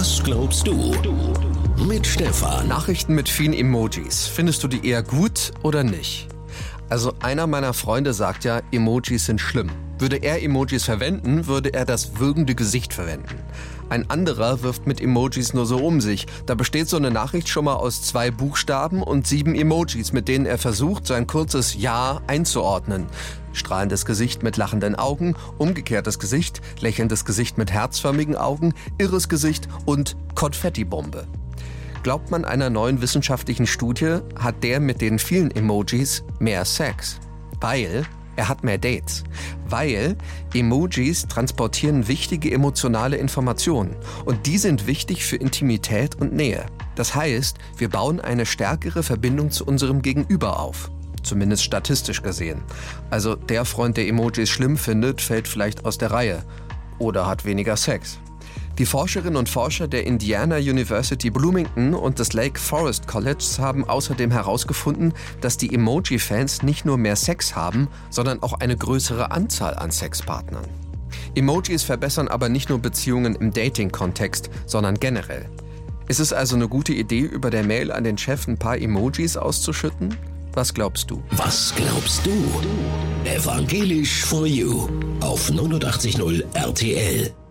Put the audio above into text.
Was glaubst du? Mit Stefan. Nachrichten mit vielen Emojis. Findest du die eher gut oder nicht? Also einer meiner Freunde sagt ja, Emojis sind schlimm. Würde er Emojis verwenden, würde er das würgende Gesicht verwenden. Ein anderer wirft mit Emojis nur so um sich. Da besteht so eine Nachricht schon mal aus 2 Buchstaben und 7 Emojis, mit denen er versucht, sein kurzes Ja einzuordnen. Strahlendes Gesicht mit lachenden Augen, umgekehrtes Gesicht, lächelndes Gesicht mit herzförmigen Augen, irres Gesicht und Konfettibombe. Glaubt man einer neuen wissenschaftlichen Studie, hat der mit den vielen Emojis mehr Sex. Weil er hat mehr Dates. Weil Emojis transportieren wichtige emotionale Informationen. Und die sind wichtig für Intimität und Nähe. Das heißt, wir bauen eine stärkere Verbindung zu unserem Gegenüber auf. Zumindest statistisch gesehen. Also der Freund, der Emojis schlimm findet, fällt vielleicht aus der Reihe. Oder hat weniger Sex. Die Forscherinnen und Forscher der Indiana University Bloomington und des Lake Forest College haben außerdem herausgefunden, dass die Emoji-Fans nicht nur mehr Sex haben, sondern auch eine größere Anzahl an Sexpartnern. Emojis verbessern aber nicht nur Beziehungen im Dating-Kontext, sondern generell. Ist es also eine gute Idee, über der Mail an den Chef ein paar Emojis auszuschütten? Was glaubst du? Was glaubst du? Evangelisch for You auf 89.0 RTL.